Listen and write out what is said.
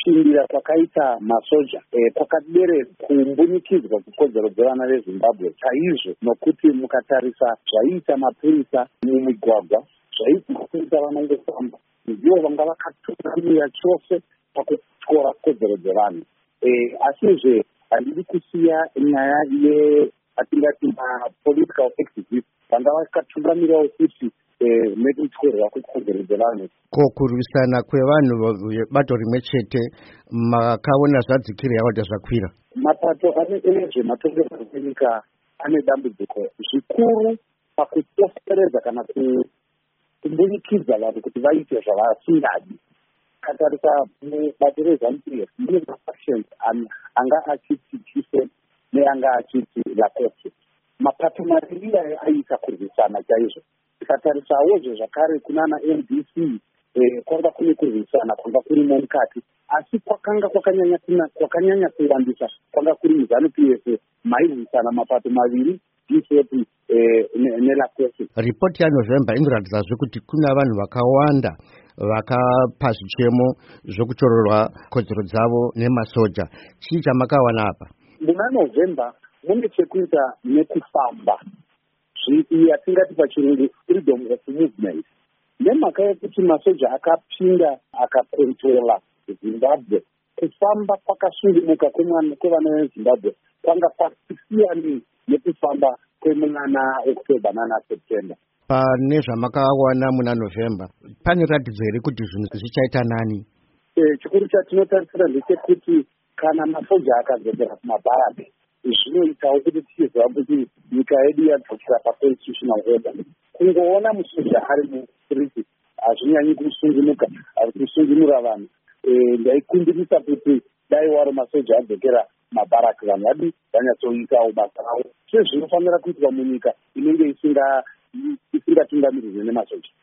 kushindira kwakaita masoja kwakaderedza kumbunikidzwa kukodzero dzevana vezimbabwe chaizvo, nokuti mukatarisa zvaiita mapurisa mumigwagwa, zvaiti mapurisa vanongofamba ndivo vanga vakatungamira chose pakutyora kodzero dzevanhu. Asizve handidi kusiya nyaya atingati mapolitical activists vanga vakatungamirawo kuti nekutyorwa kwekodzero dzevanhu. Kurwisana kwevanhu bato rimwe chete makaona zvadzikira yawada zvakwira. Mapato ezvematongerwo enyika ane dambudziko zvikuru pakupoteredza kana kumbunikidza vanhu kuti vaite zvavasingadi. Katarisa mubato reZANU-PF mune mafactions anga achiti chise neanga achiti lakosi. Mapato maviri aya aita kurwisana chaizvo. Tikatarisa zvakare kunana NDC kwanga kune kurwisana kwanga kurimo mukati, asi kwakanga kwakanyanya kuwandisa kwanga kuri muZANU-PF mairwisana mapato maviri DCP nelakosi. Ripoti yaNovember inoratidza kuti kuna vanhu vakawanda vakapa zvichemo zvokutorerwa kodzero dzavo nemasoja. Chii chamakawana apa? Muna November mune chekuita nekufamba yatingati pachirungu freedom of movement. Nemhaka yekuti masoja akapinda akakontrola Zimbabwe, kufamba kwakasungunuka kwevana veZimbabwe kwanga kwasiyana nekufamba kwemuna October nana September. Pane zvamakawana muna November, pane ratidzo here kuti zvinhu zvichaita nani? Chikuru chatinotarisira ndechekuti kana masoja akadzokera kumabharaki zvinoitawo kuti tichiziva kuti nyika yedu yadzokera paconstitutional order. Kungoona musoja ari mustriti hazvinyanyi kusungunuka, kusungunura vanhu. Ndaikumbirisa kuti dai wari masoja adzokera mabharaki vanhu vadi vanyatsoitawo basa ravo sezvinofanira kuitwa munyika inenge isingatungamirirwe nemasoja.